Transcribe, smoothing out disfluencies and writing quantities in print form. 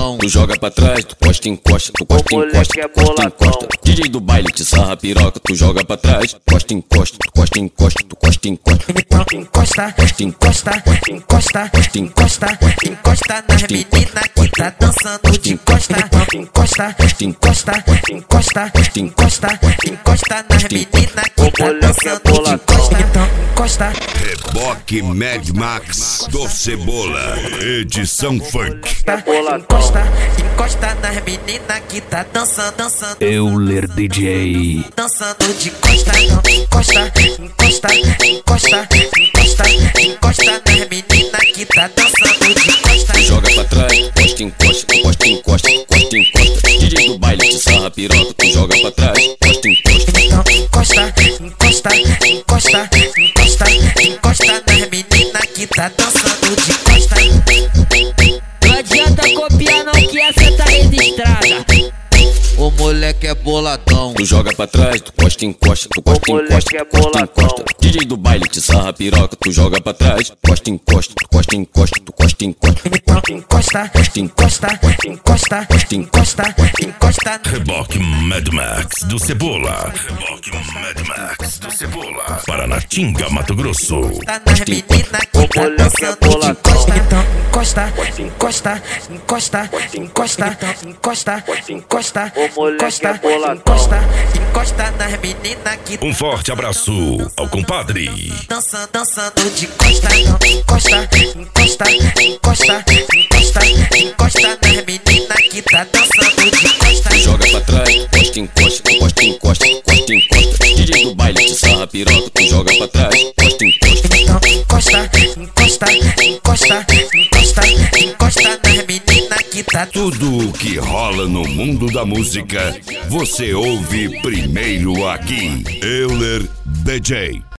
boladão. Tu joga pra trás, tu costa, encosta, tu costa, encosta, tu costa, encosta. DJ do baile te sarra piroca, tu joga pra trás, costa, encosta, tu costa, encosta, tu costa, encosta. Encosta, encosta, encosta, encosta, encosta nas meninas que tá dançando de costa. Encosta, encosta, encosta, encosta, encosta nas meninas que tá dançando de costa. Então encosta. Reboque Mad Max do Cebola, edição funk. Encosta, encosta nas meninas que tá dançando, dançando. Euler DJ. Dançando de costa, encosta, encosta, encosta, encosta, encosta nas meninas que tá dançando de costa. Joga pra trás, costa, encosta, costa, encosta, costa, encosta. DJ do baile te sarra piroca, tu joga pra trás, costa, encosta. Então encosta, encosta, encosta, encosta, encosta nas meninas que tá dançando de costa. Não adianta copiar não que essa tá registrada. O moleque é boladão. Tu joga pra trás, tu costa, encosta, tu costa, encosta, costa, encosta. DJ do baile te sarra piroca, tu joga pra trás, costa, encosta, tu costa, encosta, tu costa, encosta. Então encosta, encosta, encosta, encosta, encosta. Reboque Mad Max do Cebola. Reboque Mad Max do Cebola. Paranatinga, Mato Grosso. Tá nas meninas que tá dançando de costa. Então encosta, encosta, encosta, encosta, encosta, encosta, encosta, encosta, encosta nas meninas que Um forte abraço ao compadre. dançando, dançando de costa. Então encosta, encosta, encosta, encosta, encosta nas meninas que tá dançando de costa. Joga pra trás, costa, encosta, costa, encosta, costa, encosta. DJ do baile te sarra piroca, tu joga pra trás, costa, encosta. Então encosta, encosta, encosta, encosta, encosta nas meninas que tá Tudo o que rola no mundo da música, você ouve primeiro aqui. Euler DJ.